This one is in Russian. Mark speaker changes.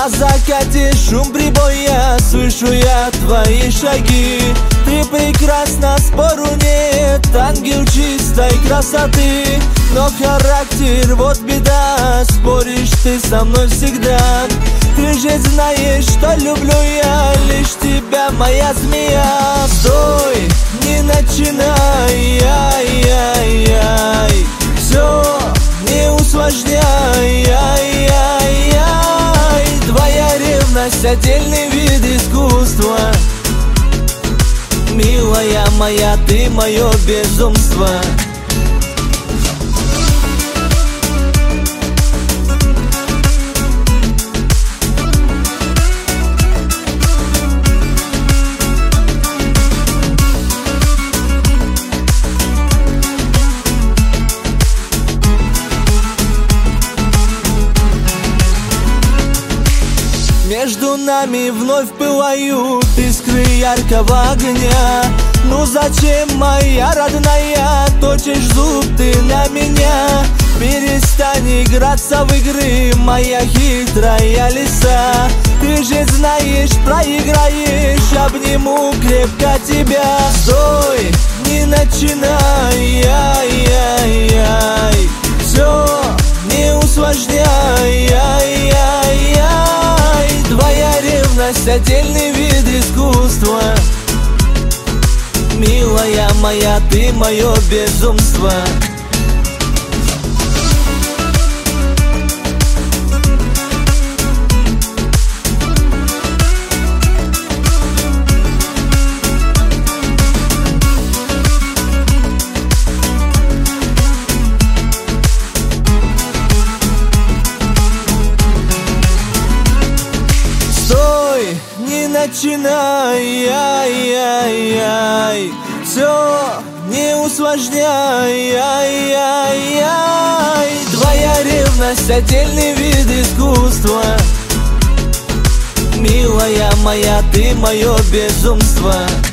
Speaker 1: закате шум прибоя, слышу я твои шаги. Ты прекрасна, спору нет, ангел чистой красоты. Но характер, вот беда, споришь ты со мной всегда. Ты же знаешь, что люблю я лишь тебя, моя змея. Стой, не начинай, ай-яй-яй. Все, не усложняй, ай-яй-яй. Твоя ревность — отдельный вид искусства. Милая моя, ты мое безумство. Между нами вновь пылают искры яркого огня. Ну зачем, моя родная, точишь зуб ты на меня? Перестань играться в игры, моя хитрая лиса. Ты же знаешь, проиграешь, обниму крепко тебя. Стой, не начинай, ай-яй-яй. Все, не усложняй, ай-яй-яй. Твоя ревность — отдельный вид искусства. Милая моя, ты мое безумство. Стой, не начинай, ай-яй-яй. Все, не усложняй, ай-яй-яй. Твоя ревность — отдельный вид искусства. Милая моя, ты мое безумство.